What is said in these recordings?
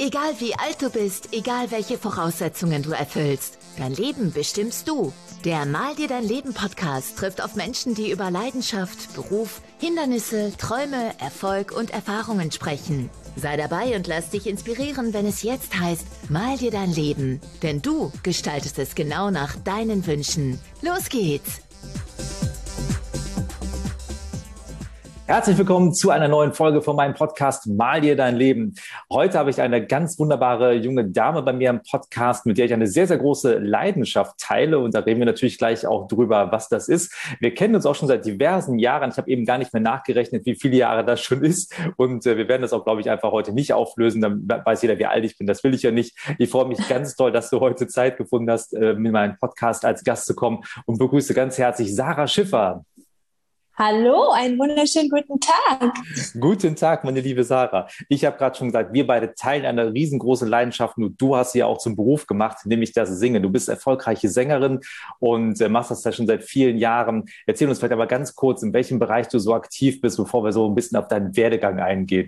Egal wie alt du bist, egal welche Voraussetzungen du erfüllst, dein Leben bestimmst du. Der Mal dir dein Leben Podcast trifft auf Menschen, die über Leidenschaft, Beruf, Hindernisse, Träume, Erfolg und Erfahrungen sprechen. Sei dabei und lass dich inspirieren, wenn es jetzt heißt, mal dir dein Leben. Denn du gestaltest es genau nach deinen Wünschen. Los geht's! Herzlich willkommen zu einer neuen Folge von meinem Podcast Mal dir dein Leben. Heute habe ich eine ganz wunderbare junge Dame bei mir im Podcast, mit der ich eine sehr, sehr große Leidenschaft teile. Und da reden wir natürlich gleich auch drüber, was das ist. Wir kennen uns auch schon seit diversen Jahren. Ich habe eben gar nicht mehr nachgerechnet, wie viele Jahre das schon ist. Und wir werden das auch, glaube ich, einfach heute nicht auflösen. Dann weiß jeder, wie alt ich bin. Das will ich ja nicht. Ich freue mich ganz toll, dass du heute Zeit gefunden hast, mit meinem Podcast als Gast zu kommen, und begrüße ganz herzlich Sarah Schiffer. Hallo, einen wunderschönen guten Tag. Guten Tag, meine liebe Sarah. Ich habe gerade schon gesagt, wir beide teilen eine riesengroße Leidenschaft. Nur du hast sie ja auch zum Beruf gemacht, nämlich das Singen. Du bist erfolgreiche Sängerin und machst das ja schon seit vielen Jahren. Erzähl uns vielleicht aber ganz kurz, in welchem Bereich du so aktiv bist, bevor wir so ein bisschen auf deinen Werdegang eingehen.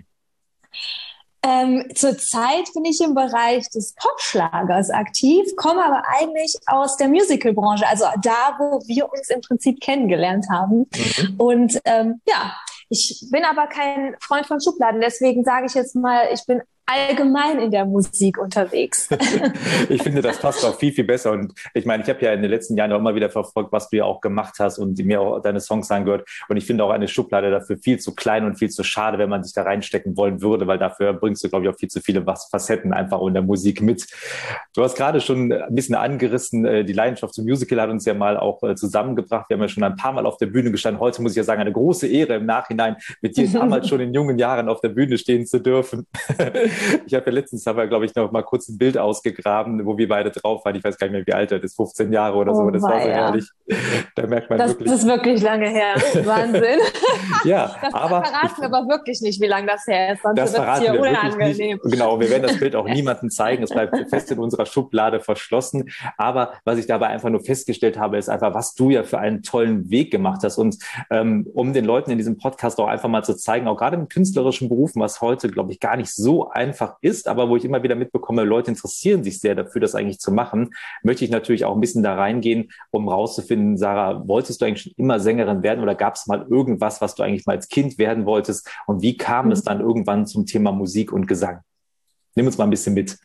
Zurzeit bin ich im Bereich des Popschlagers aktiv, komme aber eigentlich aus der Musicalbranche, also da, wo wir uns im Prinzip kennengelernt haben. Und ich bin aber kein Freund von Schubladen, deswegen sage ich jetzt mal, ich bin allgemein in der Musik unterwegs. Ich finde, das passt auch viel, viel besser. Und ich meine, ich habe ja in den letzten Jahren auch immer wieder verfolgt, was du ja auch gemacht hast und mir auch deine Songs angehört. Und ich finde auch eine Schublade dafür viel zu klein und viel zu schade, wenn man sich da reinstecken wollen würde, weil dafür bringst du, glaube ich, auch viel zu viele Facetten einfach in der Musik mit. Du hast gerade schon ein bisschen angerissen, die Leidenschaft zum Musical hat uns ja mal auch zusammengebracht. Wir haben ja schon ein paar Mal auf der Bühne gestanden. Heute muss ich ja sagen, eine große Ehre im Nachhinein, mit dir damals schon in jungen Jahren auf der Bühne stehen zu dürfen. Ich habe ja letztens, glaube ich, noch mal kurz ein Bild ausgegraben, wo wir beide drauf waren. Ich weiß gar nicht mehr, wie alt das ist, 15 Jahre oder so. Das war so herrlich. Da merkt man wirklich. Das ist wirklich lange her. Wahnsinn. Ja, das verraten wir aber wirklich nicht, wie lange das her ist. Sonst das verraten hier wir unangenehm. wirklich nicht. Genau, wir werden das Bild auch niemandem zeigen. Es bleibt fest in unserer Schublade verschlossen. Aber was ich dabei einfach nur festgestellt habe, ist einfach, was du ja für einen tollen Weg gemacht hast. Und um den Leuten in diesem Podcast auch einfach mal zu zeigen, auch gerade im künstlerischen Berufen, was heute, glaube ich, gar nicht so einfach ist, aber wo ich immer wieder mitbekomme, Leute interessieren sich sehr dafür, das eigentlich zu machen, möchte ich natürlich auch ein bisschen da reingehen, um rauszufinden, Sarah, wolltest du eigentlich schon immer Sängerin werden oder gab es mal irgendwas, was du eigentlich mal als Kind werden wolltest, und wie kam es dann irgendwann zum Thema Musik und Gesang? Nimm uns mal ein bisschen mit.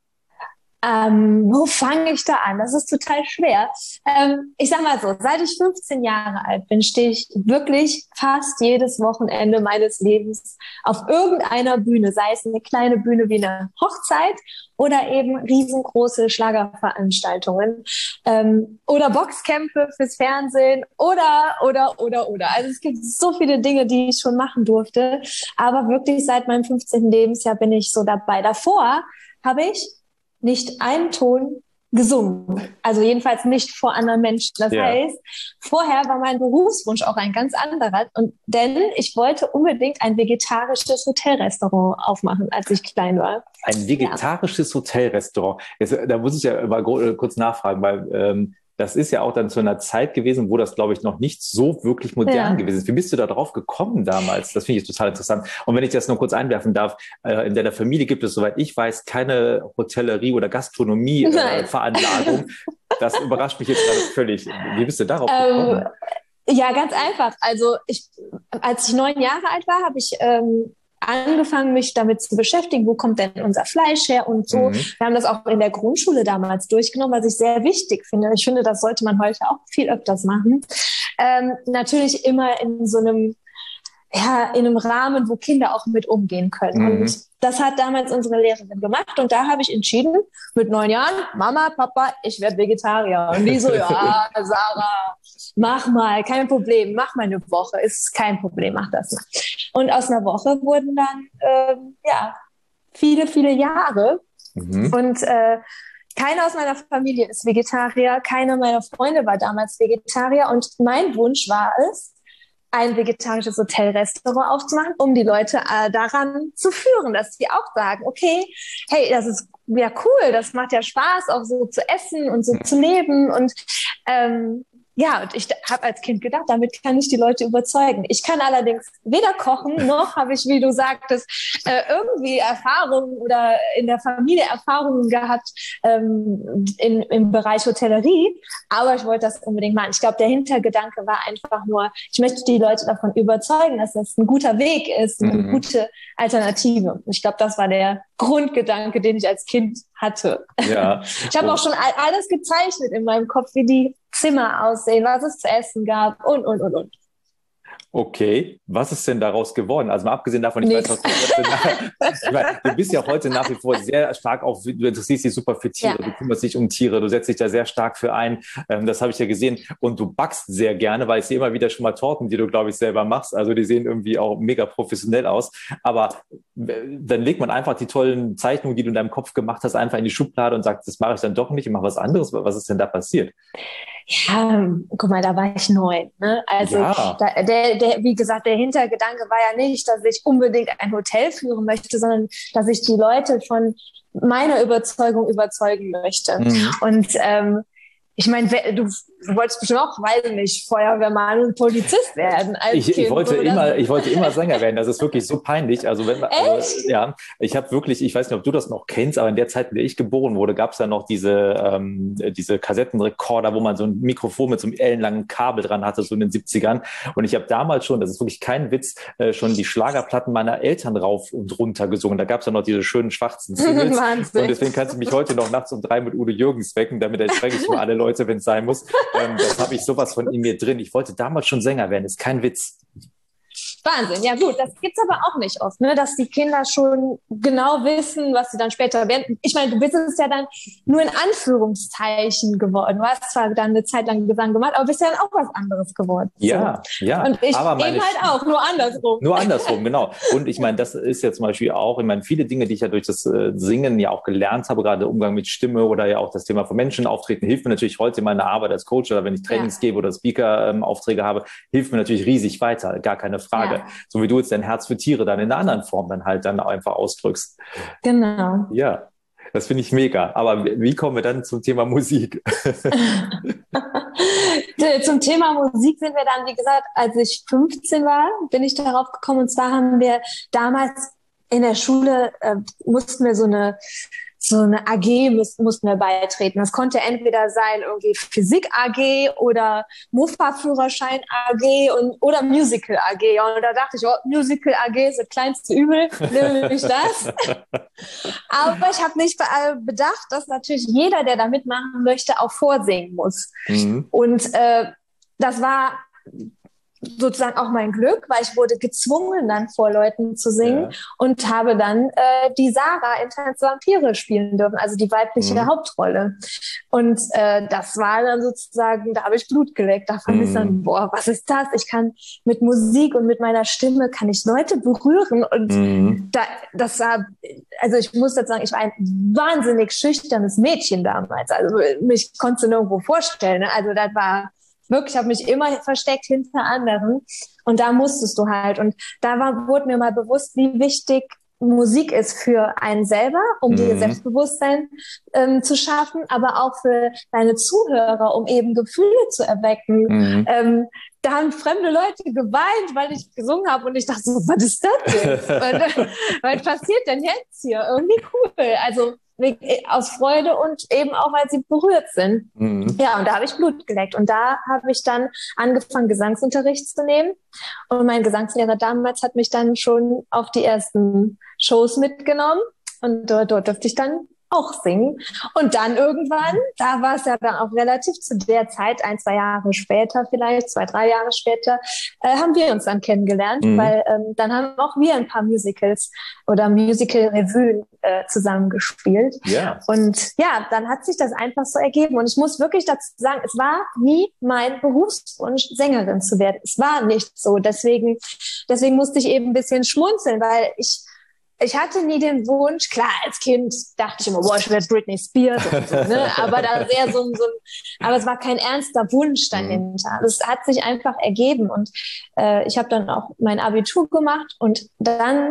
Wo fange ich da an? Das ist total schwer. Ich sag mal so, seit ich 15 Jahre alt bin, stehe ich wirklich fast jedes Wochenende meines Lebens auf irgendeiner Bühne, sei es eine kleine Bühne wie eine Hochzeit oder eben riesengroße Schlagerveranstaltungen oder Boxkämpfe fürs Fernsehen oder. Also es gibt so viele Dinge, die ich schon machen durfte, aber wirklich seit meinem 15. Lebensjahr bin ich so dabei. Davor habe ich nicht einen Ton gesungen. Also jedenfalls nicht vor anderen Menschen. Das heißt, vorher war mein Berufswunsch auch ein ganz anderer. Denn ich wollte unbedingt ein vegetarisches Hotelrestaurant aufmachen, als ich klein war. Ein vegetarisches Hotelrestaurant. Jetzt, da muss ich ja mal kurz nachfragen, weil das ist ja auch dann zu einer Zeit gewesen, wo das, glaube ich, noch nicht so wirklich modern gewesen ist. Wie bist du da drauf gekommen damals? Das finde ich total interessant. Und wenn ich das noch kurz einwerfen darf, in deiner Familie gibt es, soweit ich weiß, keine Hotellerie- oder Gastronomie-Veranlagung. Das überrascht mich jetzt gerade völlig. Wie bist du darauf gekommen? Ja, ganz einfach. Also als ich 9 Jahre alt war, habe ich angefangen, mich damit zu beschäftigen, wo kommt denn unser Fleisch her und so. Wir haben das auch in der Grundschule damals durchgenommen, was ich sehr wichtig finde. Ich finde, das sollte man heute auch viel öfters machen. Natürlich immer in so einem, in einem Rahmen, wo Kinder auch mit umgehen können. Und das hat damals unsere Lehrerin gemacht. Und da habe ich entschieden, mit 9 Jahren, Mama, Papa, ich werde Vegetarier. Und die so, ja, Sarah, mach mal, kein Problem, mach mal eine Woche, ist kein Problem, mach das mal. Und aus einer Woche wurden dann, viele, viele Jahre. Und keiner aus meiner Familie ist Vegetarier, keiner meiner Freunde war damals Vegetarier. Und mein Wunsch war es, ein vegetarisches Hotelrestaurant aufzumachen, um die Leute daran zu führen, dass sie auch sagen, okay, hey, das ist ja cool, das macht ja Spaß, auch so zu essen und so zu leben. Und Ja, und ich habe als Kind gedacht, damit kann ich die Leute überzeugen. Ich kann allerdings weder kochen, noch habe ich, wie du sagtest, irgendwie Erfahrungen oder in der Familie Erfahrungen gehabt im Bereich Hotellerie. Aber ich wollte das unbedingt machen. Ich glaube, der Hintergedanke war einfach nur, ich möchte die Leute davon überzeugen, dass das ein guter Weg ist, eine gute Alternative. Und ich glaube, das war der Grundgedanke, den ich als Kind hatte. Ja. Ich habe auch schon alles gezeichnet in meinem Kopf, wie die Zimmer aussehen, was es zu essen gab und. Okay, was ist denn daraus geworden? Also mal abgesehen davon, ich weiß, du bist ja heute nach wie vor sehr stark auf, du interessierst dich super für Tiere, du kümmerst dich um Tiere, du setzt dich da sehr stark für ein, das habe ich ja gesehen, und du backst sehr gerne, weil ich sehe immer wieder schon mal Torten, die du, glaube ich, selber machst, also die sehen irgendwie auch mega professionell aus, aber dann legt man einfach die tollen Zeichnungen, die du in deinem Kopf gemacht hast, einfach in die Schublade und sagt, das mache ich dann doch nicht, ich mache was anderes. Was ist denn da passiert? Ja, guck mal, da war ich 9. Ne? Also wie gesagt, der Hintergedanke war ja nicht, dass ich unbedingt ein Hotel führen möchte, sondern dass ich die Leute von meiner Überzeugung überzeugen möchte. Und ich meine, du wolltest bestimmt auch, weiß nicht, Feuerwehrmann und Polizist werden. Ich wollte immer Sänger werden. Das ist wirklich so peinlich. Also ja, ich habe wirklich, ich weiß nicht, ob du das noch kennst, aber in der Zeit, in der ich geboren wurde, gab es ja noch diese Kassettenrekorder, wo man so ein Mikrofon mit so einem ellenlangen Kabel dran hatte, so in den 70ern. Und ich habe damals schon, das ist wirklich kein Witz, schon die Schlagerplatten meiner Eltern rauf und runter gesungen. Da gab es ja noch diese schönen schwarzen Singles. Und deswegen kannst du mich heute noch nachts um 3 mit Udo Jürgens wecken, damit erschrecke ich mal alle Leute, wenn es sein muss. Das habe ich sowas von in mir drin. Ich wollte damals schon Sänger werden, ist kein Witz. Wahnsinn, ja gut, das gibt's aber auch nicht oft, ne? Dass die Kinder schon genau wissen, was sie dann später werden. Ich meine, du bist es ja dann nur in Anführungszeichen geworden. Du hast zwar dann eine Zeit lang Gesang gemacht, aber bist ja dann auch was anderes geworden. Ja, so. Ja. Und ich aber eben halt auch, nur andersrum. Nur andersrum, genau. Und ich meine, das ist ja zum Beispiel auch, ich meine, viele Dinge, die ich ja durch das Singen ja auch gelernt habe, gerade Umgang mit Stimme oder ja auch das Thema von Menschen auftreten, hilft mir natürlich heute in meiner Arbeit als Coach oder wenn ich Trainings gebe oder Speaker-Aufträge habe, hilft mir natürlich riesig weiter, gar keine Frage. Ja. So wie du jetzt dein Herz für Tiere dann in einer anderen Form dann halt dann einfach ausdrückst. Genau. Ja, das finde ich mega. Aber wie kommen wir dann zum Thema Musik? Zum Thema Musik sind wir dann, wie gesagt, als ich 15 war, bin ich darauf gekommen. Und zwar haben wir damals in der Schule, mussten wir so eine AG mussten wir beitreten. Das konnte entweder sein irgendwie Physik AG oder Mofa-Führerschein AG oder Musical AG. Und da dachte ich, Musical AG ist das kleinste Übel, nehme ich das. Aber ich habe nicht bedacht, dass natürlich jeder, der da mitmachen möchte, auch vorsingen muss. Und das war sozusagen auch mein Glück, weil ich wurde gezwungen, dann vor Leuten zu singen und habe dann die Sarah in Tanz der Vampire spielen dürfen, also die weibliche Hauptrolle. Und das war dann sozusagen, da habe ich Blut geleckt. Da fand ich dann, boah, was ist das? Ich kann mit Musik und mit meiner Stimme kann ich Leute berühren. Und das war, also ich muss jetzt sagen, ich war ein wahnsinnig schüchternes Mädchen damals. Also mich konntest du nirgendwo vorstellen. Ne? Also das war wirklich, ich habe mich immer versteckt hinter anderen und da musstest du halt. Und da wurde mir mal bewusst, wie wichtig Musik ist für einen selber, um dir Selbstbewusstsein zu schaffen, aber auch für deine Zuhörer, um eben Gefühle zu erwecken. Da haben fremde Leute geweint, weil ich gesungen habe und ich dachte so, was ist das jetzt? Was passiert denn jetzt hier? Irgendwie cool. Also aus Freude und eben auch, weil sie berührt sind. Ja, und da habe ich Blut geleckt. Und da habe ich dann angefangen, Gesangsunterricht zu nehmen. Und mein Gesangslehrer damals hat mich dann schon auf die ersten Shows mitgenommen. Und dort durfte ich dann auch singen. Und dann irgendwann, da war es ja dann auch relativ zu der Zeit, 1, 2 Jahre später vielleicht, 2, 3 Jahre später, haben wir uns dann kennengelernt, weil dann haben auch wir ein paar Musicals oder Musical-Revuen zusammengespielt. Yeah. Und ja, dann hat sich das einfach so ergeben. Und ich muss wirklich dazu sagen, es war nie mein Berufswunsch, Sängerin zu werden. Es war nicht so. Deswegen musste ich eben ein bisschen schmunzeln, weil ich hatte nie den Wunsch, klar, als Kind dachte ich immer, boah, ich werde Britney Spears und so, ne? Aber da sehr aber es war kein ernster Wunsch dahinter. Es hat sich einfach ergeben und ich habe dann auch mein Abitur gemacht und dann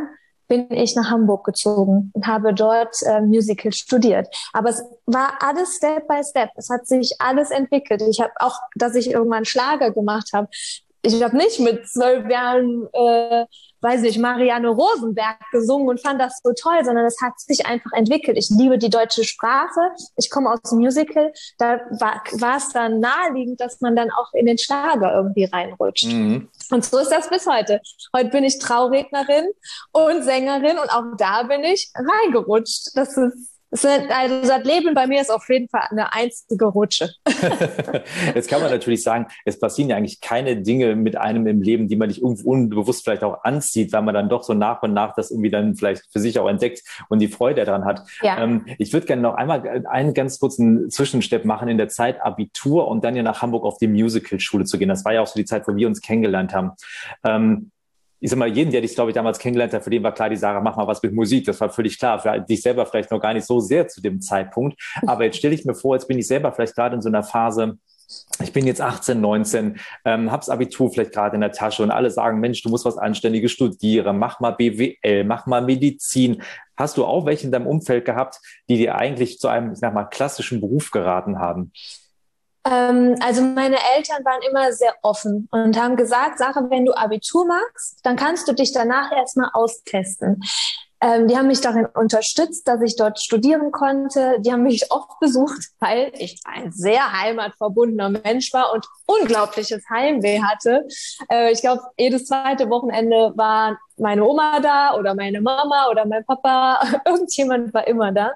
bin ich nach Hamburg gezogen und habe dort Musical studiert. Aber es war alles Step by Step. Es hat sich alles entwickelt. Ich habe auch, dass ich irgendwann Schlager gemacht habe. Ich habe nicht mit 12 Jahren, weiß nicht, Marianne Rosenberg gesungen und fand das so toll, sondern es hat sich einfach entwickelt. Ich liebe die deutsche Sprache. Ich komme aus dem Musical. Da war es dann naheliegend, dass man dann auch in den Schlager irgendwie reinrutscht. Mhm. Und so ist das bis heute. Heute bin ich Traurednerin und Sängerin und auch da bin ich reingerutscht. Also das Leben bei mir ist auf jeden Fall eine einzige Rutsche. Jetzt kann man natürlich sagen, es passieren ja eigentlich keine Dinge mit einem im Leben, die man nicht irgendwo unbewusst vielleicht auch anzieht, weil man dann doch so nach und nach das irgendwie dann vielleicht für sich auch entdeckt und die Freude daran hat. Ja. Ich würde gerne noch einmal einen ganz kurzen Zwischenstep machen in der Zeit Abitur und dann ja nach Hamburg auf die Musicalschule zu gehen. Das war ja auch so die Zeit, wo wir uns kennengelernt haben. Ich sag mal, jeden, der dich, glaube ich, damals kennengelernt hat, für den war klar, die Sarah, mach mal was mit Musik. Das war völlig klar. Für dich selber vielleicht noch gar nicht so sehr zu dem Zeitpunkt. Aber jetzt stelle ich mir vor, jetzt bin ich selber vielleicht gerade in so einer Phase, ich bin jetzt 18, 19, hab's Abitur vielleicht gerade in der Tasche und alle sagen, Mensch, du musst was Anständiges studieren, mach mal BWL, mach mal Medizin. Hast du auch welche in deinem Umfeld gehabt, die dir eigentlich zu einem, ich sag mal, klassischen Beruf geraten haben? Also meine Eltern waren immer sehr offen und haben gesagt, Sarah, wenn du Abitur machst, dann kannst du dich danach erstmal austesten. Die haben mich darin unterstützt, dass ich dort studieren konnte. Die haben mich oft besucht, weil ich ein sehr heimatverbundener Mensch war und unglaubliches Heimweh hatte. Ich glaube, jedes zweite Wochenende war meine Oma da oder meine Mama oder mein Papa. Irgendjemand war immer da.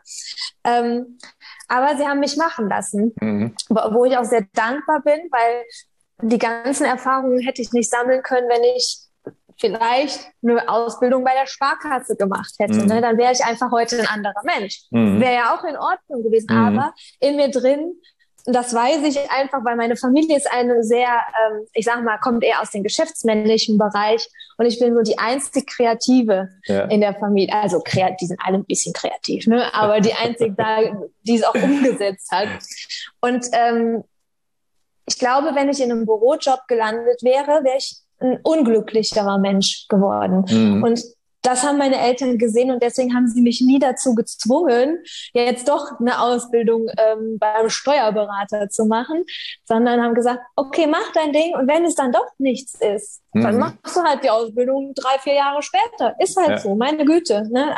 Aber sie haben mich machen lassen, wo ich auch sehr dankbar bin, weil die ganzen Erfahrungen hätte ich nicht sammeln können, wenn ich vielleicht eine Ausbildung bei der Sparkasse gemacht hätte. Ne? Dann wäre ich einfach heute ein anderer Mensch. Wäre ja auch in Ordnung gewesen. Aber in mir drin, das weiß ich einfach, weil meine Familie ist eine sehr, ich sag mal, kommt eher aus dem geschäftsmännlichen Bereich und ich bin so die einzige Kreative in der Familie. Also die sind alle ein bisschen kreativ, ne? Aber die einzige da, die es auch umgesetzt hat. Und ich glaube, wenn ich in einem Bürojob gelandet wäre, wäre ich ein unglücklicherer Mensch geworden. Und das haben meine Eltern gesehen und deswegen haben sie mich nie dazu gezwungen, jetzt doch eine Ausbildung beim Steuerberater zu machen, sondern haben gesagt, okay, mach dein Ding und wenn es dann doch nichts ist, dann machst du halt die Ausbildung 3-4 Jahre später. Ist halt so, meine Güte. Ne?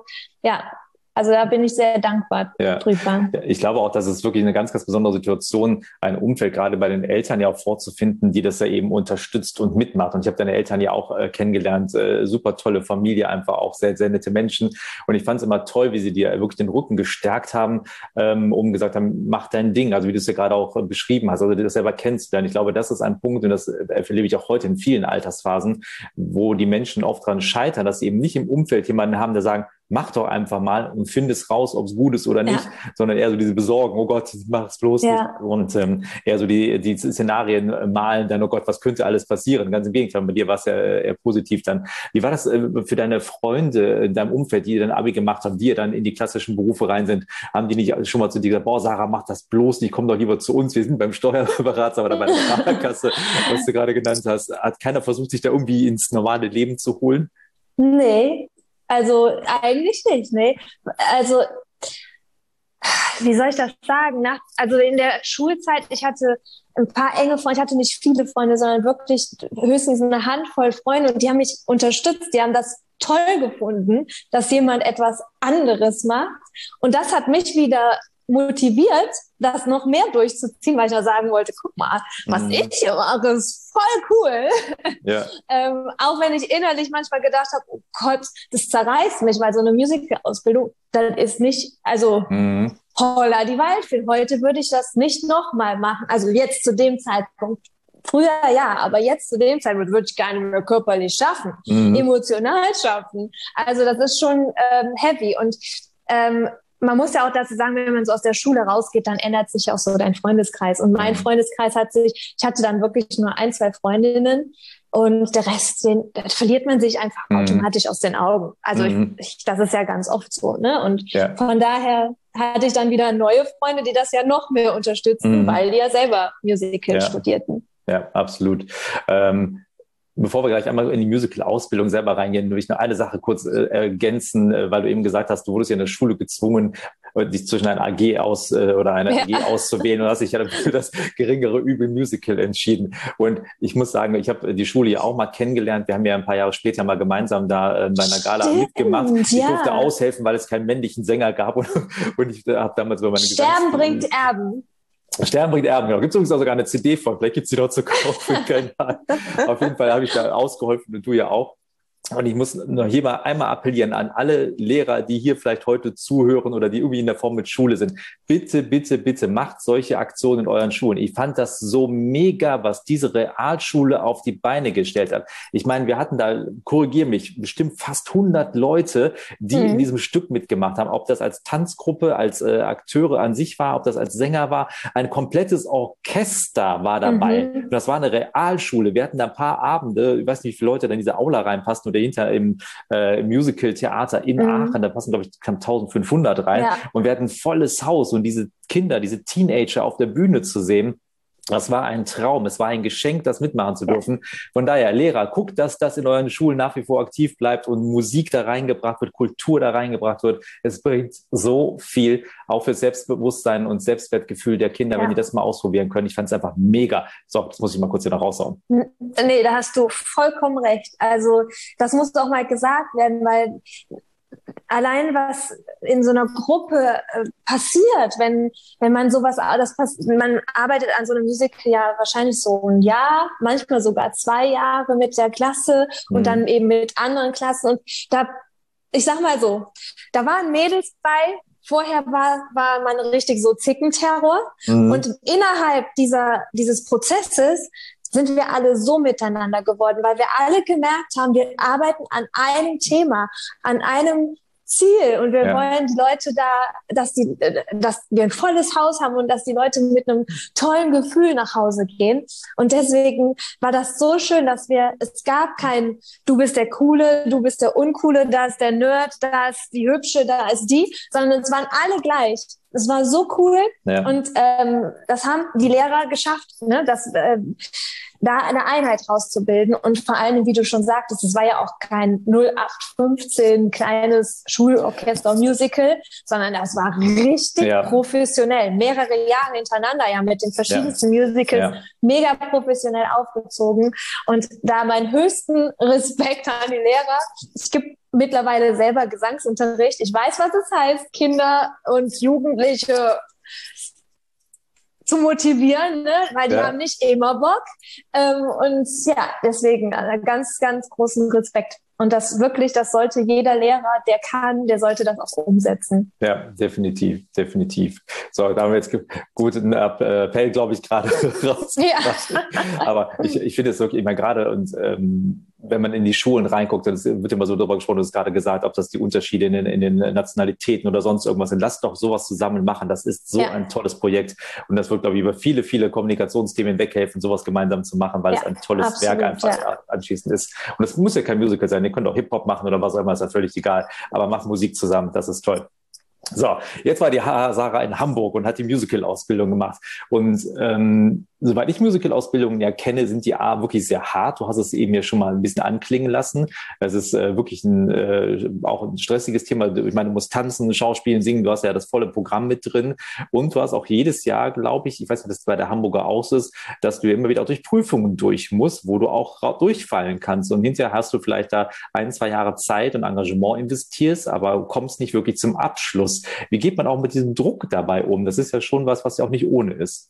Also da bin ich sehr dankbar drüber. Ich glaube auch, dass es wirklich eine ganz, ganz besondere Situation, ein Umfeld gerade bei den Eltern ja auch vorzufinden, die das ja eben unterstützt und mitmacht. Und ich habe deine Eltern ja auch kennengelernt, super tolle Familie, einfach auch sehr, sehr nette Menschen. Und ich fand es immer toll, wie sie dir wirklich den Rücken gestärkt haben, gesagt haben, mach dein Ding. Also wie du es ja gerade auch beschrieben hast, also du das selber kennst. Denn ich glaube, das ist ein Punkt, und das erlebe ich auch heute in vielen Altersphasen, wo die Menschen oft dran scheitern, dass sie eben nicht im Umfeld jemanden haben, der sagen, mach doch einfach mal und find es raus, ob es gut ist oder nicht, sondern eher so diese Besorgen, oh Gott, mach es bloß nicht. Und eher so die Szenarien malen, dann, oh Gott, was könnte alles passieren? Ganz im Gegenteil, bei dir war es ja eher positiv dann. Wie war das für deine Freunde in deinem Umfeld, die dann Abi gemacht haben, die ja dann in die klassischen Berufe rein sind? Haben die nicht schon mal zu dir gesagt, boah, Sarah, mach das bloß nicht, komm doch lieber zu uns, wir sind beim Steuerberater oder bei der Sparkasse, was du gerade genannt hast. Hat keiner versucht, sich da irgendwie ins normale Leben zu holen? Nee. Also eigentlich nicht, ne? Also, wie soll ich das sagen? Also in der Schulzeit, ich hatte ein paar enge Freunde, ich hatte nicht viele Freunde, sondern wirklich höchstens eine Handvoll Freunde und die haben mich unterstützt, die haben das toll gefunden, dass jemand etwas anderes macht und das hat mich wieder motiviert, das noch mehr durchzuziehen, weil ich noch sagen wollte, guck mal, was ich hier mache, ist voll cool. Ja. Auch wenn ich innerlich manchmal gedacht habe, oh Gott, das zerreißt mich, weil so eine Musical-Ausbildung, das ist nicht, also holla die Waldfee. Heute würde ich das nicht nochmal machen. Also jetzt zu dem Zeitpunkt. Früher ja, aber jetzt zu dem Zeitpunkt würde ich gar nicht mehr körperlich schaffen, emotional schaffen. Also das ist schon heavy und man muss ja auch dazu sagen, wenn man so aus der Schule rausgeht, dann ändert sich auch so dein Freundeskreis. Und mein Freundeskreis ich hatte dann wirklich nur 1, 2 Freundinnen und der Rest, da verliert man sich einfach automatisch aus den Augen. Also das ist ja ganz oft so, ne? Und von daher hatte ich dann wieder neue Freunde, die das ja noch mehr unterstützen, weil die ja selber Musical studierten. Ja, absolut. Bevor wir gleich einmal in die Musical-Ausbildung selber reingehen, will ich noch eine Sache kurz ergänzen, weil du eben gesagt hast, du wurdest ja in der Schule gezwungen, dich zwischen einer AG oder einer AG auszuwählen und hast dich ja für das geringere Übel Musical entschieden. Und ich muss sagen, ich habe die Schule ja auch mal kennengelernt. Wir haben ja ein paar Jahre später mal gemeinsam da bei einer Gala mitgemacht. Ich durfte aushelfen, weil es keinen männlichen Sänger gab und ich habe damals über meine Sterben bringt Erben. Sterben bringt Erben, genau. Gibt es übrigens auch sogar eine CD von, vielleicht gibt es die dort zu kaufen. Auf jeden Fall habe ich da ausgeholfen und du ja auch. Und ich muss noch hier mal einmal appellieren an alle Lehrer, die hier vielleicht heute zuhören oder die irgendwie in der Form mit Schule sind. Bitte, bitte, bitte macht solche Aktionen in euren Schulen. Ich fand das so mega, was diese Realschule auf die Beine gestellt hat. Ich meine, wir hatten da, korrigier mich, bestimmt fast 100 Leute, die in diesem Stück mitgemacht haben. Ob das als Tanzgruppe, als Akteure an sich war, ob das als Sänger war. Ein komplettes Orchester war dabei. Und das war eine Realschule. Wir hatten da ein paar Abende, ich weiß nicht, wie viele Leute da in diese Aula reinpassen, dahinter im Musical-Theater in Aachen, da passen, glaube ich, knapp 1500 rein. Ja. Und wir hatten ein volles Haus und diese Kinder, diese Teenager auf der Bühne zu sehen, das war ein Traum. Es war ein Geschenk, das mitmachen zu dürfen. Von daher, Lehrer, guckt, dass das in euren Schulen nach wie vor aktiv bleibt und Musik da reingebracht wird, Kultur da reingebracht wird. Es bringt so viel, auch für Selbstbewusstsein und Selbstwertgefühl der Kinder, wenn die das mal ausprobieren können. Ich fand es einfach mega. So, das muss ich mal kurz hier noch raushauen. Nee, da hast du vollkommen recht. Also, das muss auch mal gesagt werden, weil allein was in so einer Gruppe passiert, wenn man sowas, man arbeitet an so einem Musical ja wahrscheinlich so ein Jahr, manchmal sogar 2 Jahre mit der Klasse und dann eben mit anderen Klassen und da, ich sag mal so, da waren Mädels bei. Vorher war man richtig so Zickenterror und innerhalb dieses Prozesses sind wir alle so miteinander geworden, weil wir alle gemerkt haben, wir arbeiten an einem Thema, an einem Ziel und wir wollen die Leute da, dass wir ein volles Haus haben und dass die Leute mit einem tollen Gefühl nach Hause gehen. Und deswegen war das so schön, dass es gab kein, du bist der Coole, du bist der Uncoole, da ist der Nerd, da ist die Hübsche, da ist die, sondern es waren alle gleich. Es war so cool und das haben die Lehrer geschafft, ne, da eine Einheit rauszubilden und vor allem, wie du schon sagtest, es war ja auch kein 0815 kleines Schulorchester-Musical, sondern das war richtig professionell, mehrere Jahre hintereinander mit den verschiedensten Musicals, mega professionell aufgezogen und da meinen höchsten Respekt an die Lehrer. Ich gebe mittlerweile selber Gesangsunterricht. Ich weiß, was es heißt, Kinder und Jugendliche zu motivieren, ne? Weil die haben nicht immer Bock. Und deswegen ganz, ganz großen Respekt. Und das sollte jeder Lehrer, der sollte das auch umsetzen. Ja, definitiv, definitiv. So, da haben wir jetzt guten Appell, glaube ich, gerade raus. Ja. Aber ich finde es wirklich immer gerade und wenn man in die Schulen reinguckt, dann wird immer so darüber gesprochen, du hast gerade gesagt, ob das die Unterschiede in den Nationalitäten oder sonst irgendwas sind. Lasst doch sowas zusammen machen. Das ist so ein tolles Projekt. Und das wird, glaube ich, über viele, viele Kommunikationsthemen weghelfen, sowas gemeinsam zu machen, weil es ein tolles Werk einfach anschließend ist. Und es muss ja kein Musical sein. Ihr könnt auch Hip-Hop machen oder was auch immer, ist ja völlig egal. Aber macht Musik zusammen. Das ist toll. So, jetzt war die Sarah in Hamburg und hat die Musical-Ausbildung gemacht. Und soweit ich Musical-Ausbildungen ja kenne, sind die wirklich sehr hart. Du hast es eben ja schon mal ein bisschen anklingen lassen. Es ist wirklich auch ein stressiges Thema. Ich meine, du musst tanzen, schauspielen, singen. Du hast ja das volle Programm mit drin. Und du hast auch jedes Jahr, glaube ich weiß nicht, ob das bei der Hamburger auch ist, dass du immer wieder auch durch Prüfungen durch musst, wo du auch durchfallen kannst. Und hinterher hast du vielleicht da 1-2 Jahre Zeit und Engagement investierst, aber kommst nicht wirklich zum Abschluss. Wie geht man auch mit diesem Druck dabei um? Das ist ja schon was ja auch nicht ohne ist.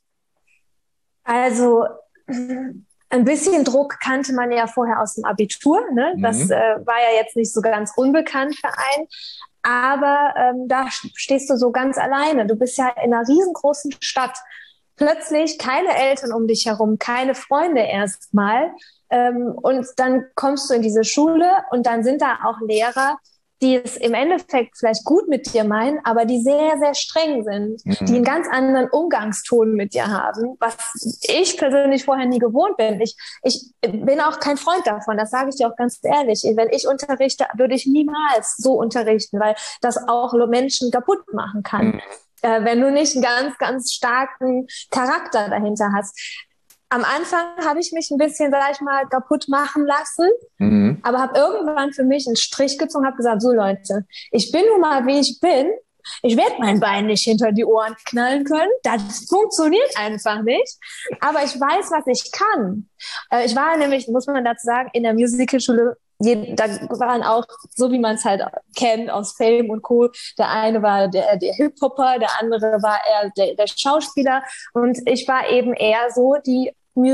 Also ein bisschen Druck kannte man ja vorher aus dem Abitur. Ne? Das war ja jetzt nicht so ganz unbekannt für einen. Aber da stehst du so ganz alleine. Du bist ja in einer riesengroßen Stadt. Plötzlich keine Eltern um dich herum, keine Freunde erstmal. Und dann kommst du in diese Schule und dann sind da auch Lehrer, die es im Endeffekt vielleicht gut mit dir meinen, aber die sehr, sehr streng sind, die einen ganz anderen Umgangston mit dir haben, was ich persönlich vorher nie gewohnt bin. Ich bin auch kein Freund davon, das sage ich dir auch ganz ehrlich. Wenn ich unterrichte, würde ich niemals so unterrichten, weil das auch Menschen kaputt machen kann, wenn du nicht einen ganz, ganz starken Charakter dahinter hast. am Anfang habe ich mich ein bisschen, sag ich mal, kaputt machen lassen, aber habe irgendwann für mich einen Strich gezogen, habe gesagt, so Leute, ich bin nun mal, wie ich bin. Ich werde mein Bein nicht hinter die Ohren knallen können. Das funktioniert einfach nicht. Aber ich weiß, was ich kann. Ich war nämlich, muss man dazu sagen, in der Musicalschule. Da waren auch, so wie man es halt kennt aus Fame und Co. Der eine war der Hip-Hopper, der andere war eher der Schauspieler. Und ich war eben eher so die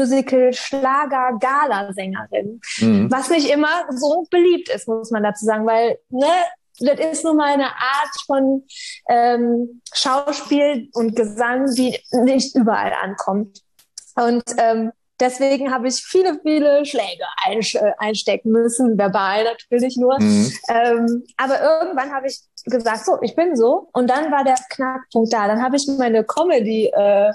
Musical-Schlager-Gala-Sängerin. Was nicht immer so beliebt ist, muss man dazu sagen, weil, ne, das ist nun mal eine Art von Schauspiel und Gesang, die nicht überall ankommt. Und deswegen habe ich viele, viele Schläge einstecken müssen, verbal natürlich nur. Aber irgendwann habe ich gesagt, so, ich bin so. Und dann war der Knackpunkt da. Dann habe ich meine Comedy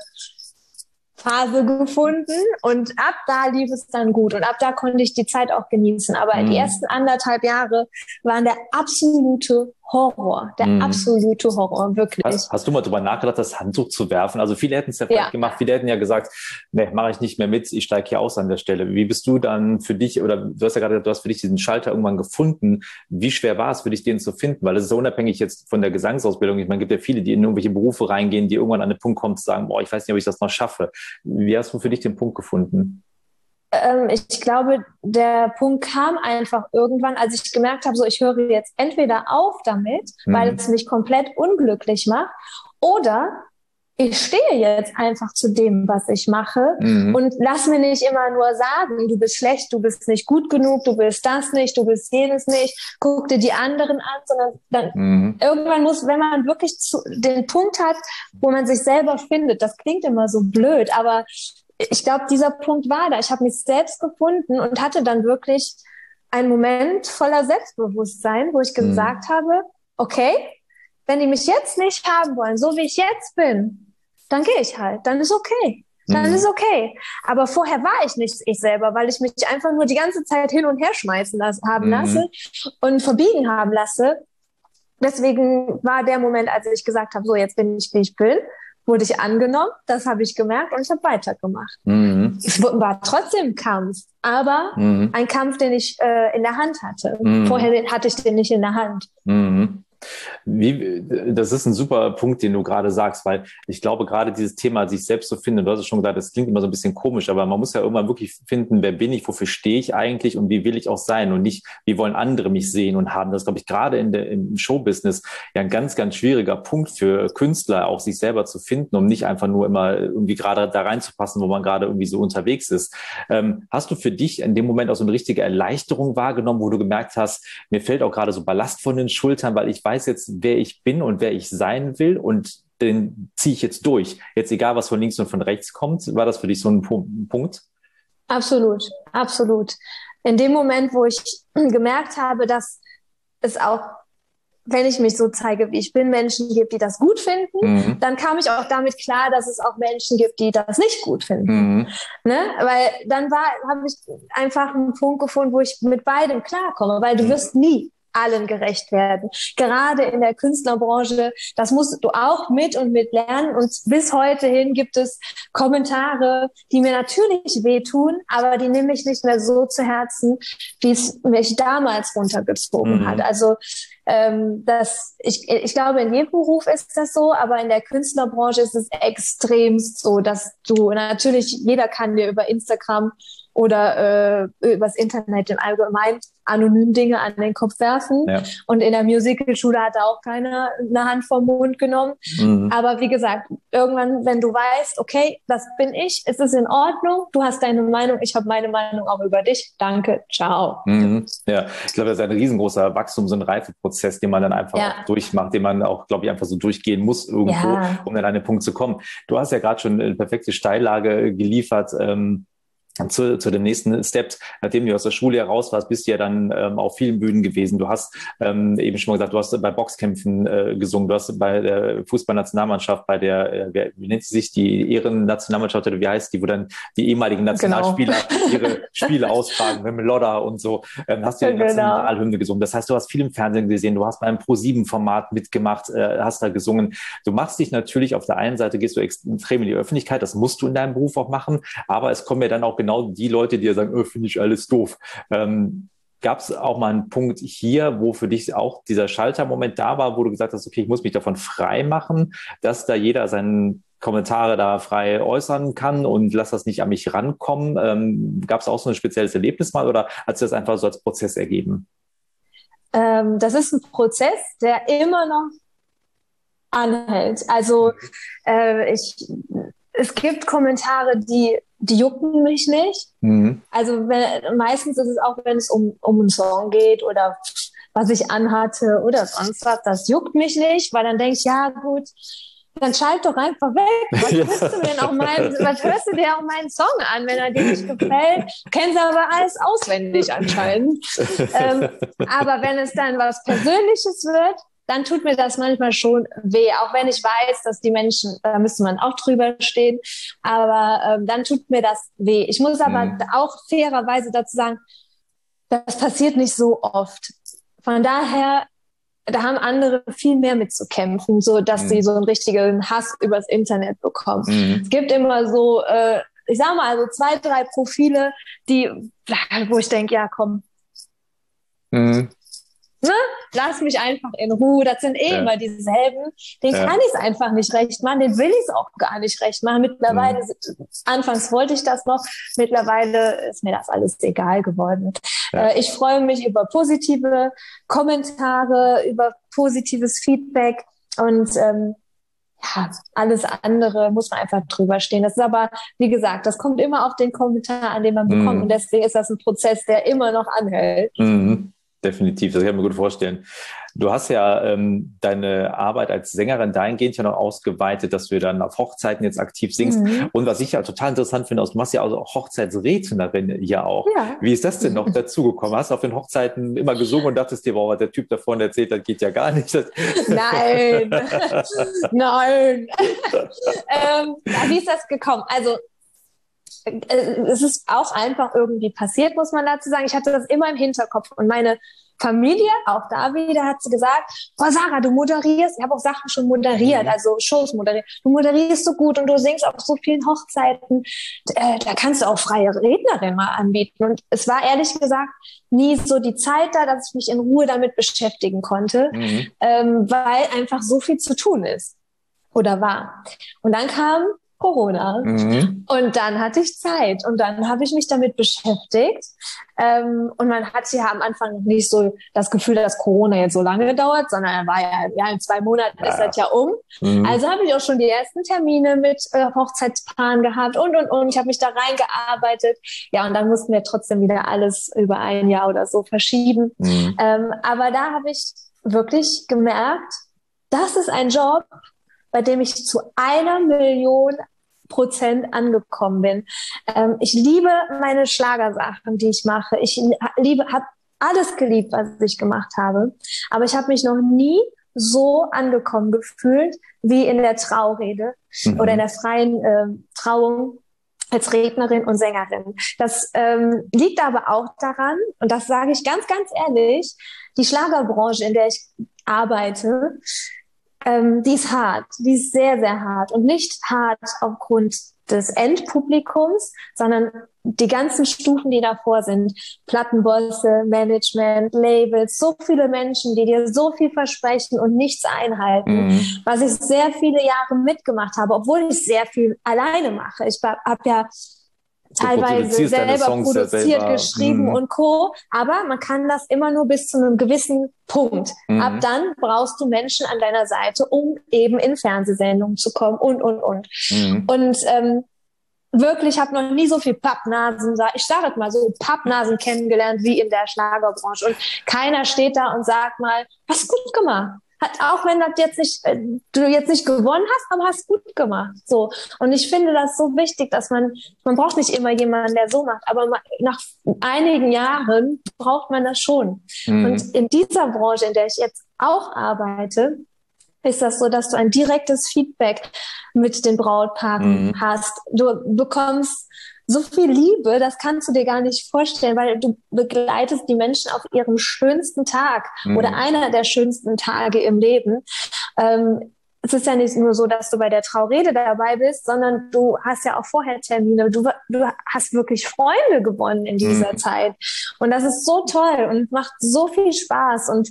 Phase gefunden und ab da lief es dann gut und ab da konnte ich die Zeit auch genießen. Aber die ersten 1,5 Jahre waren der absolute Horror, wirklich. Hast du mal drüber nachgedacht, das Handtuch zu werfen? Also viele hätten es ja vielleicht gemacht, viele hätten ja gesagt, nee, mache ich nicht mehr mit, ich steige hier aus an der Stelle. Wie bist du dann für dich, oder du hast ja gerade gesagt, du hast für dich diesen Schalter irgendwann gefunden. Wie schwer war es für dich, den zu finden? Weil es ist ja unabhängig jetzt von der Gesangsausbildung. Ich meine, es gibt ja viele, die in irgendwelche Berufe reingehen, die irgendwann an den Punkt kommen zu sagen, boah, ich weiß nicht, ob ich das noch schaffe. Wie hast du für dich den Punkt gefunden? Ich glaube, der Punkt kam einfach irgendwann, als ich gemerkt habe, so ich höre jetzt entweder auf damit, weil es mich komplett unglücklich macht, oder ich stehe jetzt einfach zu dem, was ich mache und lass mir nicht immer nur sagen, du bist schlecht, du bist nicht gut genug, du bist das nicht, du bist jenes nicht, guck dir die anderen an, sondern dann irgendwann muss, wenn man wirklich den Punkt hat, wo man sich selber findet, das klingt immer so blöd, aber ich glaube, dieser Punkt war da. Ich habe mich selbst gefunden und hatte dann wirklich einen Moment voller Selbstbewusstsein, wo ich gesagt habe, okay, wenn die mich jetzt nicht haben wollen, so wie ich jetzt bin, dann gehe ich halt, dann ist okay. Dann ist okay. Aber vorher war ich nicht ich selber, weil ich mich einfach nur die ganze Zeit hin und her schmeißen haben lasse und verbiegen haben lasse. Deswegen war der Moment, als ich gesagt habe, so jetzt bin ich, wie ich bin, wurde ich angenommen, das habe ich gemerkt und ich habe weitergemacht. Es war trotzdem ein Kampf, aber ein Kampf, den ich in der Hand hatte. Vorher hatte ich den nicht in der Hand. Das ist ein super Punkt, den du gerade sagst, weil ich glaube, gerade dieses Thema, sich selbst zu finden, du hast es schon gesagt, das klingt immer so ein bisschen komisch, aber man muss ja irgendwann wirklich finden, wer bin ich, wofür stehe ich eigentlich und wie will ich auch sein und nicht, wie wollen andere mich sehen und haben. Das ist, glaube ich, gerade im Showbusiness ja ein ganz, ganz schwieriger Punkt für Künstler, auch sich selber zu finden, um nicht einfach nur immer irgendwie gerade da reinzupassen, wo man gerade irgendwie so unterwegs ist. Hast du für dich in dem Moment auch so eine richtige Erleichterung wahrgenommen, wo du gemerkt hast, mir fällt auch gerade so Ballast von den Schultern, weil ich weiß jetzt, wer ich bin und wer ich sein will und den ziehe ich jetzt durch. Jetzt egal, was von links und von rechts kommt, war das für dich so ein Punkt? Absolut, absolut. In dem Moment, wo ich gemerkt habe, dass es auch, wenn ich mich so zeige, wie ich bin, Menschen gibt, die das gut finden, dann kam ich auch damit klar, dass es auch Menschen gibt, die das nicht gut finden. Ne? Weil dann habe ich einfach einen Punkt gefunden, wo ich mit beidem klarkomme, weil du wirst nie allen gerecht werden. Gerade in der Künstlerbranche, das musst du auch mit lernen. Und bis heute hin gibt es Kommentare, die mir natürlich wehtun, aber die nehme ich nicht mehr so zu Herzen, wie es mich damals runtergezogen hat. Also ich glaube, in jedem Beruf ist das so, aber in der Künstlerbranche ist es extremst so, dass du natürlich, jeder kann dir über Instagram oder übers Internet im Allgemeinen anonym Dinge an den Kopf werfen. Ja. Und in der Musicalschule hat auch keiner eine Hand vom Mund genommen. Aber wie gesagt, irgendwann, wenn du weißt, okay, das bin ich, ist es in Ordnung, du hast deine Meinung, ich habe meine Meinung auch über dich, danke, ciao. Ja, ich glaube, das ist ein riesengroßer Wachstums- und Reifeprozess, den man dann einfach auch durchmacht, den man auch, glaube ich, einfach so durchgehen muss irgendwo, um dann an den Punkt zu kommen. Du hast ja gerade schon eine perfekte Steillage geliefert, zu den nächsten Steps. Nachdem du aus der Schule heraus warst, bist du ja dann auf vielen Bühnen gewesen. Du hast eben schon mal gesagt, du hast bei Boxkämpfen gesungen, du hast bei der Fußballnationalmannschaft, bei der, wie nennt sie sich, die Ehrennationalmannschaft, oder wie heißt die, wo dann die ehemaligen Nationalspieler ihre Spiele austragen, mit Lodder und so, hast du die Nationalhymne gesungen. Das heißt, du hast viel im Fernsehen gesehen, du hast beim Pro7-Format mitgemacht, hast da gesungen. Du machst dich natürlich, auf der einen Seite gehst du extrem in die Öffentlichkeit, das musst du in deinem Beruf auch machen, aber es kommen ja dann auch genau die Leute, die ja sagen, finde ich alles doof. Gab es auch mal einen Punkt hier, wo für dich auch dieser Schaltermoment da war, wo du gesagt hast, okay, ich muss mich davon frei machen, dass da jeder seine Kommentare da frei äußern kann und lass das nicht an mich rankommen? Gab es auch so ein spezielles Erlebnis mal oder hat sich das einfach so als Prozess ergeben? Das ist ein Prozess, der immer noch anhält. Also es gibt Kommentare, die jucken mich nicht. Mhm. Also meistens ist es auch, wenn es um einen Song geht oder was ich anhatte oder sonst was, das juckt mich nicht, weil dann denke ich, ja gut, dann schalt doch einfach weg. Was hörst du dir auch meinen Song an, wenn er dir nicht gefällt? Kennst aber alles auswendig anscheinend. Aber wenn es dann was Persönliches wird, dann tut mir das manchmal schon weh, auch wenn ich weiß, dass die Menschen, da müsste man auch drüber stehen, aber dann tut mir das weh. Ich muss aber auch fairerweise dazu sagen, das passiert nicht so oft. Von daher, da haben andere viel mehr mit zu kämpfen, so dass sie so einen richtigen Hass übers Internet bekommen. Es gibt immer so, ich sag mal, so 2, 3 Profile, wo ich denke, ja komm, ne? Lass mich einfach in Ruhe. Das sind immer dieselben. Den kann ich es einfach nicht recht machen. Den will ich es auch gar nicht recht machen. Mittlerweile, anfangs wollte ich das noch. Mittlerweile ist mir das alles egal geworden. Ich freue mich über positive Kommentare, über positives Feedback und alles andere muss man einfach drüber stehen. Das ist aber, wie gesagt, das kommt immer auf den Kommentar an, den man bekommt. Und deswegen ist das ein Prozess, der immer noch anhält. Definitiv, das kann ich mir gut vorstellen. Du hast ja deine Arbeit als Sängerin dahingehend ja noch ausgeweitet, dass du dann auf Hochzeiten jetzt aktiv singst. Und was ich ja total interessant finde, du machst ja also auch Hochzeitsrednerin ja auch. Ja. Wie ist das denn noch dazugekommen? Hast du auf den Hochzeiten immer gesungen und dachtest dir, wow, was der Typ da vorne erzählt, das geht ja gar nicht. Nein, nein. Wie ist das gekommen? Also es ist auch einfach irgendwie passiert, muss man dazu sagen. Ich hatte das immer im Hinterkopf und meine Familie, auch da wieder, hat sie gesagt, boah Sarah, du moderierst, ich habe auch Sachen schon moderiert, also Shows moderiert, du moderierst so gut und du singst auf so vielen Hochzeiten, da kannst du auch freie Rednerin mal anbieten. Und es war ehrlich gesagt nie so die Zeit da, dass ich mich in Ruhe damit beschäftigen konnte, weil einfach so viel zu tun ist oder war. Und dann kam Corona. Und dann hatte ich Zeit und dann habe ich mich damit beschäftigt. Und man hatte ja am Anfang nicht so das Gefühl, dass Corona jetzt so lange dauert, sondern war ja in 2 Monaten ist das ja um. Also habe ich auch schon die ersten Termine mit Hochzeitspaaren gehabt und. Ich habe mich da reingearbeitet. Ja, und dann mussten wir trotzdem wieder alles über 1 Jahr oder so verschieben. Aber da habe ich wirklich gemerkt, das ist ein Job, bei dem ich zu 1.000.000% angekommen bin. Ich liebe meine Schlagersachen, die ich mache. Ich habe alles geliebt, was ich gemacht habe. Aber ich habe mich noch nie so angekommen gefühlt wie in der Traurede oder in der freien Trauung als Rednerin und Sängerin. Das liegt aber auch daran, und das sage ich ganz, ganz ehrlich, die Schlagerbranche, in der ich arbeite, die ist hart, die ist sehr, sehr hart und nicht hart aufgrund des Endpublikums, sondern die ganzen Stufen, die davor sind, Plattenbosse, Management, Labels, so viele Menschen, die dir so viel versprechen und nichts einhalten, was ich sehr viele Jahre mitgemacht habe, obwohl ich sehr viel alleine mache. Ich habe ja teilweise selber produziert, geschrieben und Co. Aber man kann das immer nur bis zu einem gewissen Punkt. Ab dann brauchst du Menschen an deiner Seite, um eben in Fernsehsendungen zu kommen und. Und wirklich, ich habe noch nie so viel Pappnasen, ich sage es mal so, Pappnasen kennengelernt wie in der Schlagerbranche. Und keiner steht da und sagt mal, hast gut gemacht. auch wenn das jetzt nicht, du jetzt nicht gewonnen hast, aber hast gut gemacht. So. Und ich finde das so wichtig, dass man braucht nicht immer jemanden, der so macht, aber nach einigen Jahren braucht man das schon. Und in dieser Branche, in der ich jetzt auch arbeite, ist das so, dass du ein direktes Feedback mit den Brautpaaren hast. Du bekommst so viel Liebe, das kannst du dir gar nicht vorstellen, weil du begleitest die Menschen auf ihrem schönsten Tag oder einer der schönsten Tage im Leben. Es ist ja nicht nur so, dass du bei der Traurede dabei bist, sondern du hast ja auch vorher Termine. Du hast wirklich Freunde gewonnen in dieser Zeit. Und das ist so toll und macht so viel Spaß. Und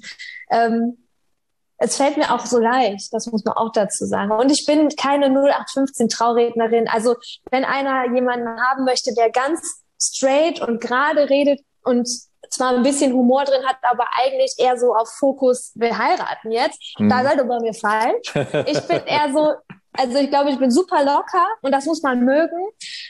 es fällt mir auch so leicht, das muss man auch dazu sagen. Und ich bin keine 0815 Traurednerin. Also wenn einer jemanden haben möchte, der ganz straight und gerade redet und zwar ein bisschen Humor drin hat, aber eigentlich eher so auf Fokus, wir heiraten jetzt, da seid ihr bei mir falsch. Ich bin eher so, also ich glaube, ich bin super locker und das muss man mögen.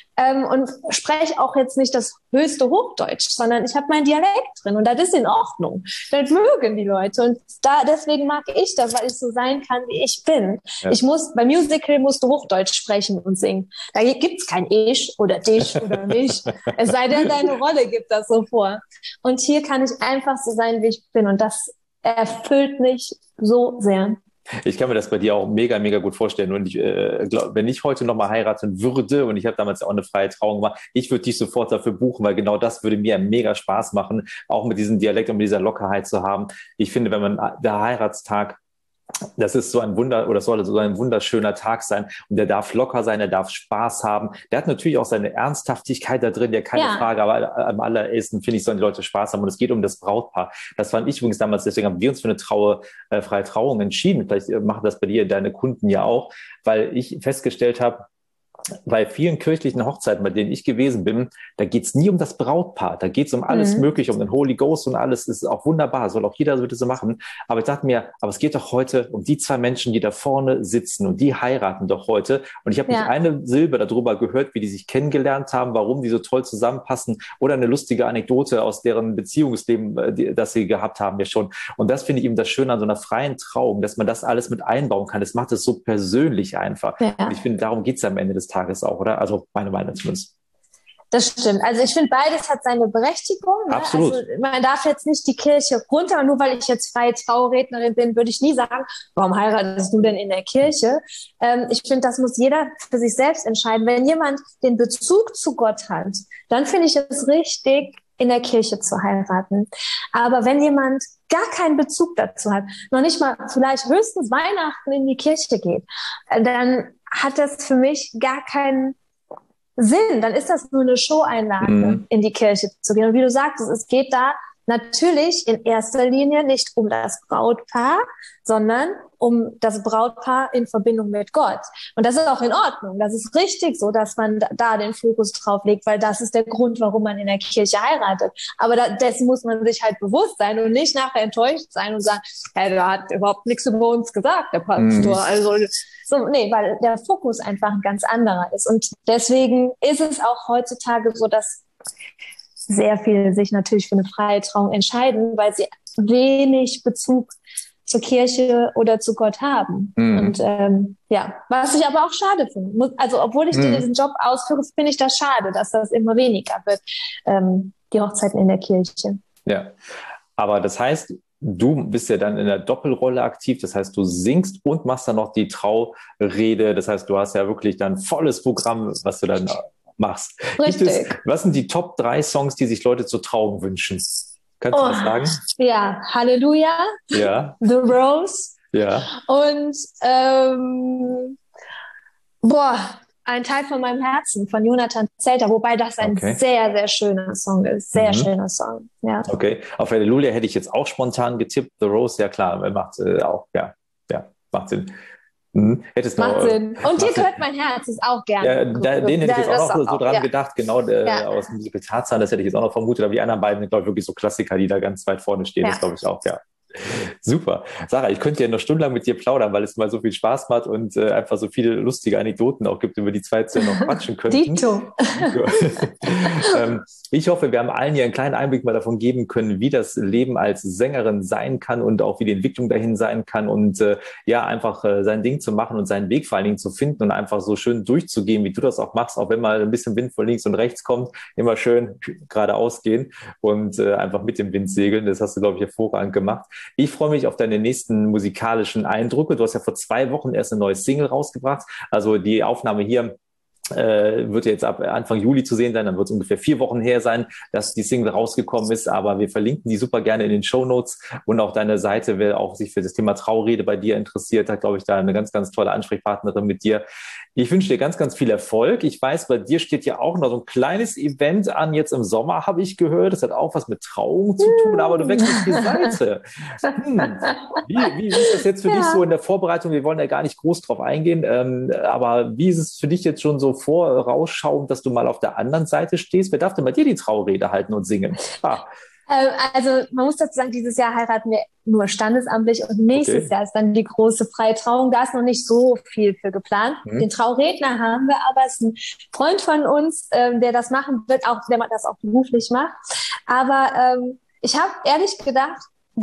Und spreche auch jetzt nicht das höchste Hochdeutsch, sondern ich habe meinen Dialekt drin und das ist in Ordnung. Das mögen die Leute und deswegen mag ich das, weil ich so sein kann, wie ich bin. Ja. Beim Musical musst du Hochdeutsch sprechen und singen. Da gibt's kein Ich oder dich oder mich. Es sei denn, deine Rolle gibt das so vor. Und hier kann ich einfach so sein, wie ich bin und das erfüllt mich so sehr. Ich kann mir das bei dir auch mega, mega gut vorstellen. Und ich glaube, wenn ich heute nochmal heiraten würde, und ich habe damals auch eine freie Trauung gemacht, ich würde dich sofort dafür buchen, weil genau das würde mir mega Spaß machen, auch mit diesem Dialekt und mit dieser Lockerheit zu haben. Ich finde, wenn man der Heiratstag, das ist so ein Wunder oder soll so ein wunderschöner Tag sein und der darf locker sein, der darf Spaß haben. Der hat natürlich auch seine Ernsthaftigkeit da drin, ja keine Frage, aber am allerersten finde ich, sollen die Leute Spaß haben und es geht um das Brautpaar. Das fand ich übrigens damals, deswegen haben wir uns für eine freie Trauung entschieden. Vielleicht machen das bei dir deine Kunden ja auch, weil ich festgestellt habe, bei vielen kirchlichen Hochzeiten, bei denen ich gewesen bin, da geht's nie um das Brautpaar. Da geht's um alles Mögliche, um den Holy Ghost und alles. Das ist auch wunderbar, soll auch jeder bitte so machen. Aber ich dachte mir, aber es geht doch heute um die zwei Menschen, die da vorne sitzen und die heiraten doch heute. Und ich habe nicht eine Silbe darüber gehört, wie die sich kennengelernt haben, warum die so toll zusammenpassen oder eine lustige Anekdote aus deren Beziehungsleben, das sie gehabt haben ja schon. Und das finde ich eben das Schöne an so einer freien Trauung, dass man das alles mit einbauen kann. Das macht es so persönlich einfach. Ja. Und ich finde, darum geht's am Ende des Tages auch, oder? Also meine Meinung zumindest. Das stimmt. Also ich finde, beides hat seine Berechtigung. Ne? Absolut. Also man darf jetzt nicht die Kirche runter, nur weil ich jetzt freie Traurednerin bin, würde ich nie sagen, warum heiratest du denn in der Kirche? Ich finde, das muss jeder für sich selbst entscheiden. Wenn jemand den Bezug zu Gott hat, dann finde ich es richtig, in der Kirche zu heiraten. Aber wenn jemand gar keinen Bezug dazu hat, noch nicht mal vielleicht höchstens Weihnachten in die Kirche geht, dann hat das für mich gar keinen Sinn. Dann ist das nur eine Show-Einladung, in die Kirche zu gehen. Und wie du sagtest, es geht da natürlich in erster Linie nicht um das Brautpaar, sondern um das Brautpaar in Verbindung mit Gott. Und das ist auch in Ordnung. Das ist richtig so, dass man da den Fokus drauf legt, weil das ist der Grund, warum man in der Kirche heiratet. Aber dessen muss man sich halt bewusst sein und nicht nachher enttäuscht sein und sagen, hey, der hat überhaupt nichts über uns gesagt, der Pastor. Also, so, nee, weil der Fokus einfach ein ganz anderer ist. Und deswegen ist es auch heutzutage so, dass sehr viele sich natürlich für eine freie Trauung entscheiden, weil sie wenig Bezug zur Kirche oder zu Gott haben. Und was ich aber auch schade finde. Also obwohl ich diesen Job ausführe, finde ich das schade, dass das immer weniger wird, die Hochzeiten in der Kirche. Ja, aber das heißt, du bist ja dann in der Doppelrolle aktiv, das heißt, du singst und machst dann noch die Traurede, das heißt, du hast ja wirklich dann volles Programm, was du dann machst. Richtig. Was sind die Top 3 Songs, die sich Leute zur Trauung wünschen? Kannst du das sagen? Ja, Halleluja. Ja. The Rose. Ja. Und ein Teil von meinem Herzen von Jonathan Zelter, wobei das ein sehr, sehr schöner Song ist. Sehr schöner Song. Ja. Okay. Auf Halleluja hätte ich jetzt auch spontan getippt. The Rose, ja klar, macht auch, macht Sinn. Macht Sinn. Und hier gehört mein Herz, ist auch gerne. Ja, den hätte ich jetzt auch noch so dran gedacht, genau, aus dem Musical Tarzan, das hätte ich jetzt auch noch vermutet, aber die anderen beiden sind, glaube ich, wirklich so Klassiker, die da ganz weit vorne stehen, das glaube ich auch, ja. Super. Sarah, ich könnte ja noch stundenlang mit dir plaudern, weil es mal so viel Spaß macht und einfach so viele lustige Anekdoten auch gibt, über die zwei jetzt noch quatschen könnten. Dito. Ich hoffe, wir haben allen hier einen kleinen Einblick mal davon geben können, wie das Leben als Sängerin sein kann und auch wie die Entwicklung dahin sein kann und einfach sein Ding zu machen und seinen Weg vor allen Dingen zu finden und einfach so schön durchzugehen, wie du das auch machst, auch wenn mal ein bisschen Wind von links und rechts kommt, immer schön geradeaus gehen und einfach mit dem Wind segeln. Das hast du, glaube ich, hervorragend gemacht. Ich freue mich auf deine nächsten musikalischen Eindrücke. Du hast ja vor 2 Wochen erst eine neue Single rausgebracht. Also die Aufnahme hier wird jetzt ab Anfang Juli zu sehen sein, dann wird es ungefähr 4 Wochen her sein, dass die Single rausgekommen ist, aber wir verlinken die super gerne in den Shownotes und auch deine Seite, wer auch sich für das Thema Traurede bei dir interessiert, hat, glaube ich, da eine ganz, ganz tolle Ansprechpartnerin mit dir. Ich wünsche dir ganz, ganz viel Erfolg. Ich weiß, bei dir steht ja auch noch so ein kleines Event an, jetzt im Sommer, habe ich gehört. Das hat auch was mit Trauung zu tun, aber du wechselst die Seite. Wie ist das jetzt für dich so in der Vorbereitung? Wir wollen ja gar nicht groß drauf eingehen, aber wie ist es für dich jetzt schon so vorausschauend, dass du mal auf der anderen Seite stehst? Wer darf denn bei dir die Traurede halten und singen? Also man muss dazu sagen, dieses Jahr heiraten wir nur standesamtlich und nächstes Jahr ist dann die große Freitrauung. Da ist noch nicht so viel für geplant. Den Trauredner haben wir, aber es ist ein Freund von uns, der das machen wird, auch der das auch beruflich macht. Aber ich habe ehrlich gedacht,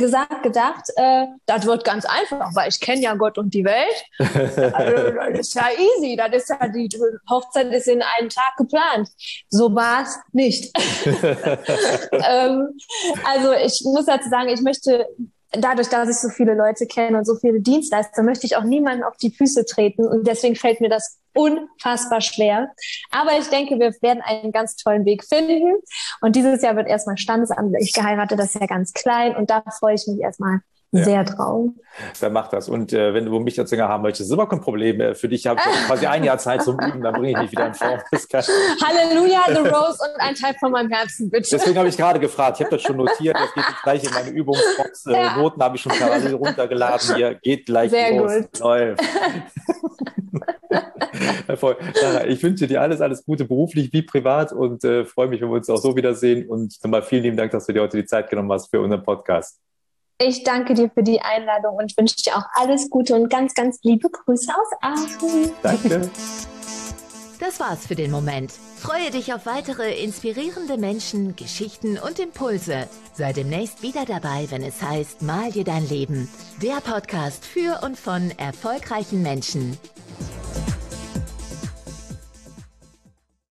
das wird ganz einfach, weil ich kenne ja Gott und die Welt. Also, das ist ja easy, die Hochzeit ist in einem Tag geplant. So war es nicht. Also ich muss dazu sagen, ich möchte, dadurch, dass ich so viele Leute kenne und so viele Dienstleister, möchte ich auch niemanden auf die Füße treten und deswegen fällt mir das unfassbar schwer. Aber ich denke, wir werden einen ganz tollen Weg finden und dieses Jahr wird erstmal standesamtlich geheiratet, das ist ja ganz klein und da freue ich mich erstmal sehr drauf. Wer macht das? Und wenn du mich als Sänger haben möchtest, ist immer kein Problem. Für dich habe ich quasi 1 Jahr Zeit zum Üben, dann bringe ich dich wieder in Form. Halleluja, The Rose und ein Teil von meinem Herzen, bitte. Deswegen habe ich gerade gefragt. Ich habe das schon notiert. Das geht jetzt gleich in meine Übungsbox. Noten habe ich schon parallel runtergeladen. Hier geht gleich sehr los. Gut. Läuft. Sarah, ich wünsche dir alles Gute, beruflich wie privat und freue mich, wenn wir uns auch so wiedersehen. Und nochmal vielen lieben Dank, dass du dir heute die Zeit genommen hast für unseren Podcast. Ich danke dir für die Einladung und wünsche dir auch alles Gute und ganz, ganz liebe Grüße aus Aachen. Danke. Das war's für den Moment. Freue dich auf weitere inspirierende Menschen, Geschichten und Impulse. Sei demnächst wieder dabei, wenn es heißt Mal dir dein Leben. Der Podcast für und von erfolgreichen Menschen.